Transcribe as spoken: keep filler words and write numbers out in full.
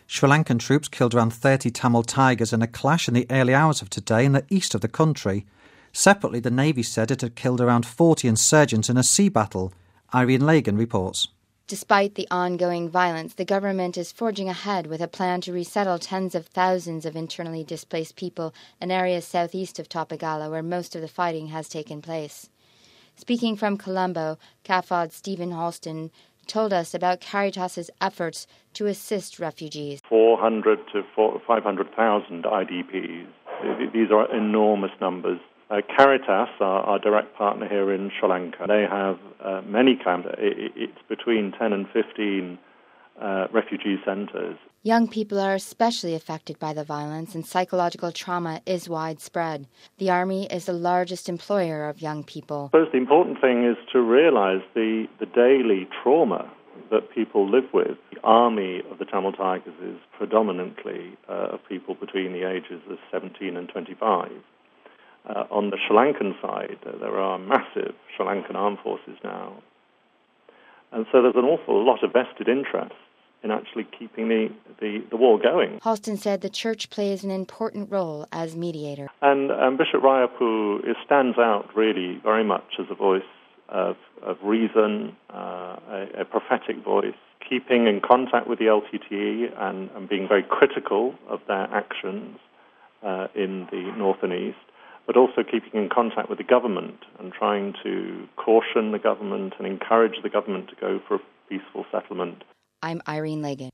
Sri Lankan troops killed around thirty Tamil Tigers in a clash in the early hours of today in the east of the country. Separately, the Navy said it had killed around forty insurgents in a sea battle. Irene Lagan reports. Despite the ongoing violence, the government is forging ahead with a plan to resettle tens of thousands of internally displaced people in areas southeast of Topagala, where most of the fighting has taken place. Speaking from Colombo, C A F O D Stephen Halston told us about Caritas's efforts to assist refugees. four hundred to five hundred thousand I D Ps. These are enormous numbers. Uh, Caritas, our, our direct partner here in Sri Lanka, they have uh, many camps. It, it's between ten and fifteen uh, refugee centres. Young people are especially affected by the violence, and psychological trauma is widespread. The Army is the largest employer of young people. I suppose the important thing is to realise the, the daily trauma that people live with. The army of the Tamil Tigers is predominantly uh, of people between the ages of seventeen and twenty-five. Uh, on the Sri Lankan side, uh, there are massive Sri Lankan armed forces now. And so there's an awful lot of vested interest in actually keeping the, the, the war going. Halston said the church plays an important role as mediator. And um, Bishop Rayapu is, stands out really very much as a voice of, of reason, uh, a, a prophetic voice, keeping in contact with the L T T E and, and being very critical of their actions uh, in the north and east, but also keeping in contact with the government and trying to caution the government and encourage the government to go for a peaceful settlement. I'm Irene Lagan.